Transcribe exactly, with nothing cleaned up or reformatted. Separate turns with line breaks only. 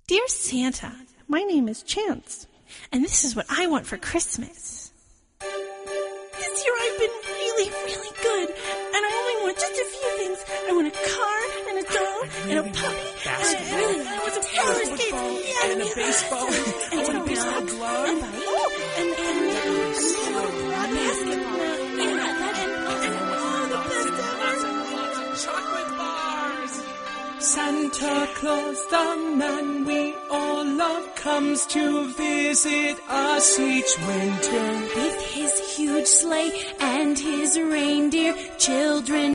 Dear Santa, my name is Chance, and this is what I want for Christmas. This year I've been really, really good, and I only want just a few things. I want a car and a doll and a puppy and a really I want some roller skates yeah,
and a baseball
and,
and,
and
a baseball glove
and oh, and and and basketball yeah that and and all the best ever.
Chocolate bars. Santa Claus, the man we all love, comes to visit us each winter
with his huge sleigh and his reindeer children.